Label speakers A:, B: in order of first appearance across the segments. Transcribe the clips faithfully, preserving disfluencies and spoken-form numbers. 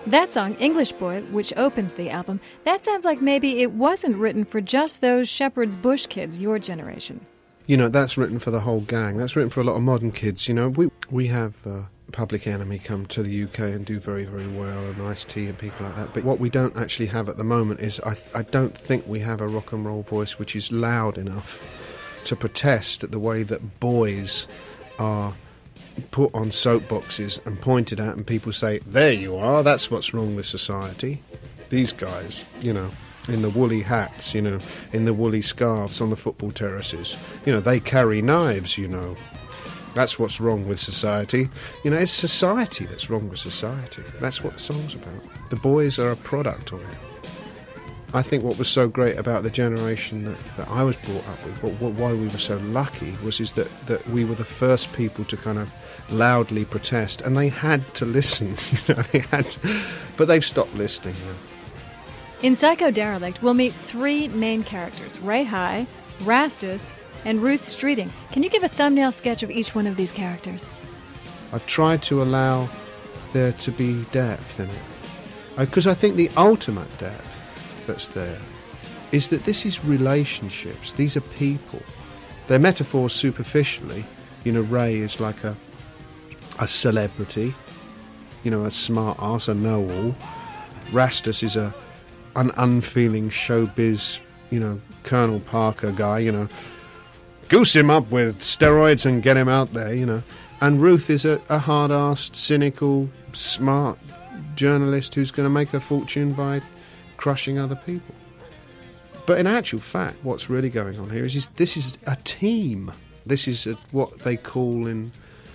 A: That song, English Boy, which opens the album, that sounds like maybe it wasn't written for just those Shepherd's Bush kids, your generation.
B: You know, that's written for the whole gang. That's written for a lot of modern kids. You know, we we have uh, Public Enemy come to the U K and do very, very well, and Ice-T and people like that. But what we don't actually have at the moment is, I, I don't think we have a rock and roll voice which is loud enough to protest at the way that boys are put on soapboxes and pointed at, and people say, there you are, that's what's wrong with society. These guys, you know, in the woolly hats, you know, in the woolly scarves on the football terraces, you know, they carry knives, you know. That's what's wrong with society. You know, it's society that's wrong with society. That's what the song's about. The boys are a product of it. I think what was so great about the generation that, that I was brought up with, what, what, why we were so lucky, was is that, that we were the first people to kind of loudly protest, and they had to listen. You know, they had to, but they've stopped listening now.
A: In Psycho Derelict, we'll meet three main characters, Ray High, Rastus, and Ruth Streeting. Can you give a thumbnail sketch of each one of these characters?
B: I've tried to allow there to be depth in it, because I think the ultimate depth that's there is that this is relationships. These are people. They're metaphors superficially. You know, Ray is like a a celebrity, you know, a smart ass, a know-all. Rastus is a an unfeeling showbiz, you know, Colonel Parker guy, you know, goose him up with steroids and get him out there, you know. And Ruth is a, a hard-assed, cynical, smart journalist who's going to make a fortune by crushing other people. But in actual fact, what's really going on here is, is this is a team. This is a, what they call in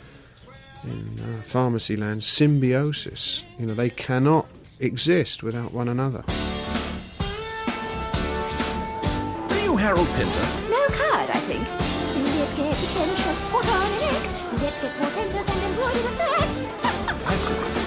B: in uh, pharmacy land symbiosis. You know, they cannot exist without one another.
C: Are you Harold Pinter?
D: No card, I think. Let's get pretentious, put on an act. Let's get portentous and embroidered effects.
C: Fascinating.